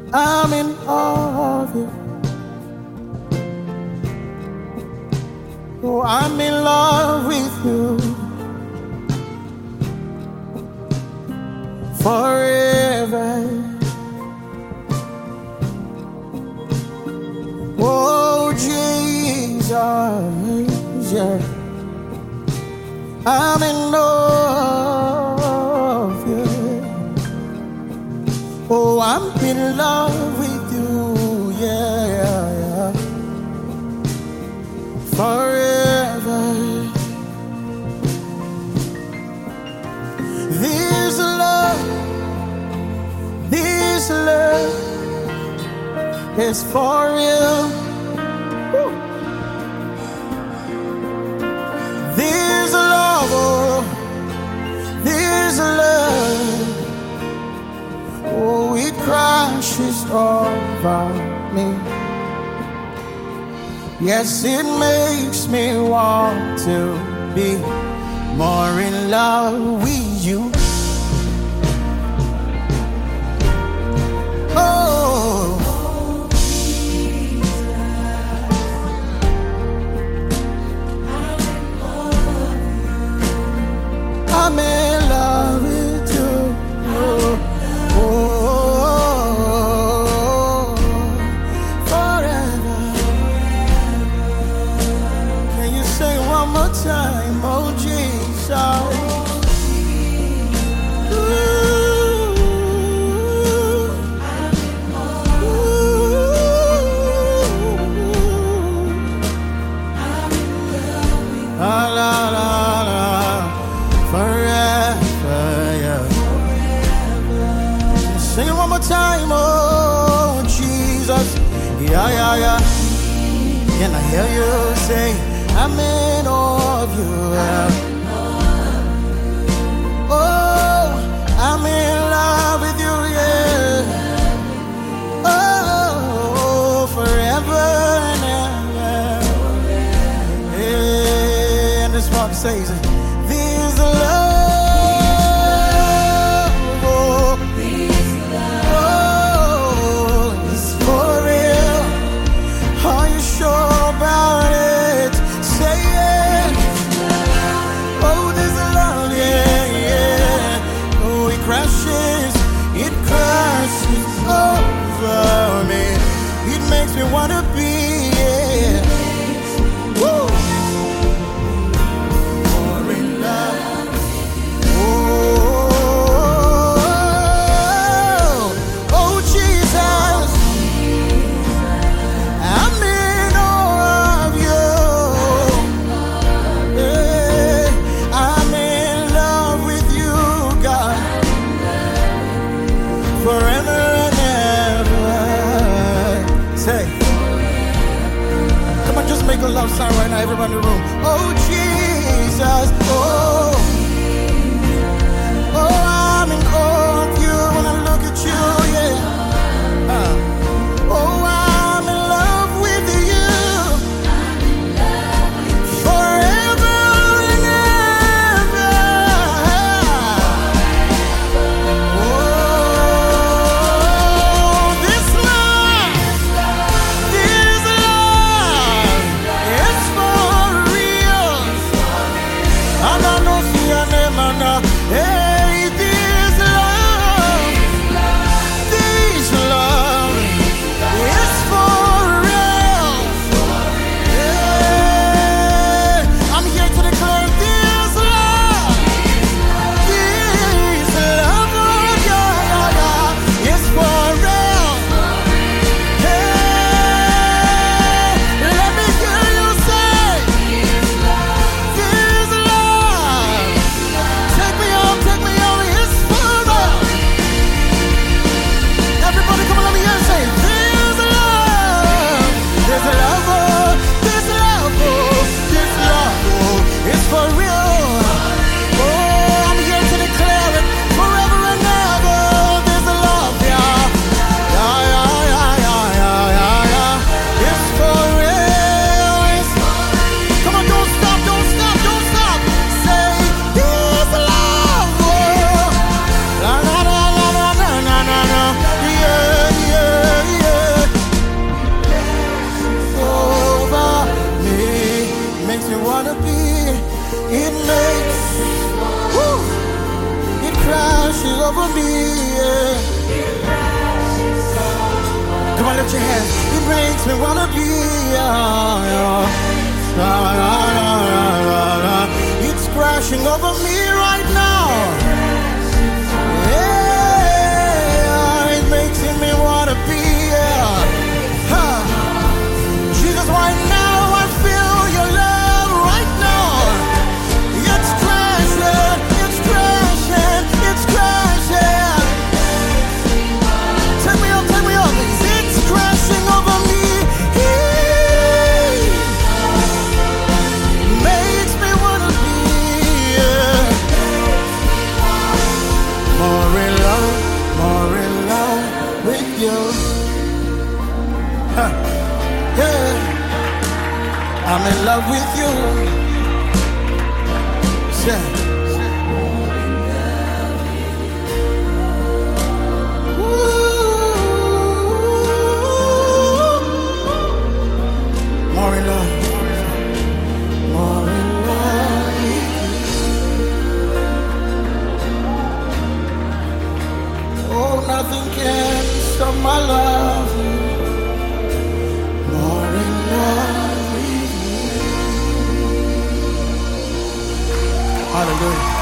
I'm in awe of you. Oh, I'm in love with you. Forever. Oh, Jesus, yeah. I'm in love of you. Oh, I'm in love with you, yeah. Forever. This love is for real. Woo. This love, oh, this love, oh, it crashes over me. Yes, it makes me want to be more in love with you. I'm in love with you. Forever. Can you say one more time? Oh, Jesus. Sing it one more time, oh Jesus, yeah. Can I hear you say, I'm in awe of you? Oh, I'm in love with you, yeah. Oh, forever and ever. Yeah, and this part says, this love. Makes me wanna be, yeah. Woo. More in love. Oh, Jesus, I'm in awe of you. Yeah. I'm in love with you, God, forever and ever. Say, come on, just make a love song right now, everybody in the room. Oh, Jesus, oh, I'm in awe of you when I look at you, yeah. Oh, I'm in love with you, forever and ever. Oh, this love is for real. I got no fear. Come on, lift your hands. It makes me wanna be. It's crashing over me right now. Yeah, it makes me wanna be. Jesus, right now I feel your love right now. It's crashing, it's crashing, it's crashing. Take me up, take me up. It's crashing over me. Makes me wanna be more in love with you. Yeah, I'm in love with you. Yeah. More in love. More in love. Oh, nothing can stop my love. More in love. Hallelujah.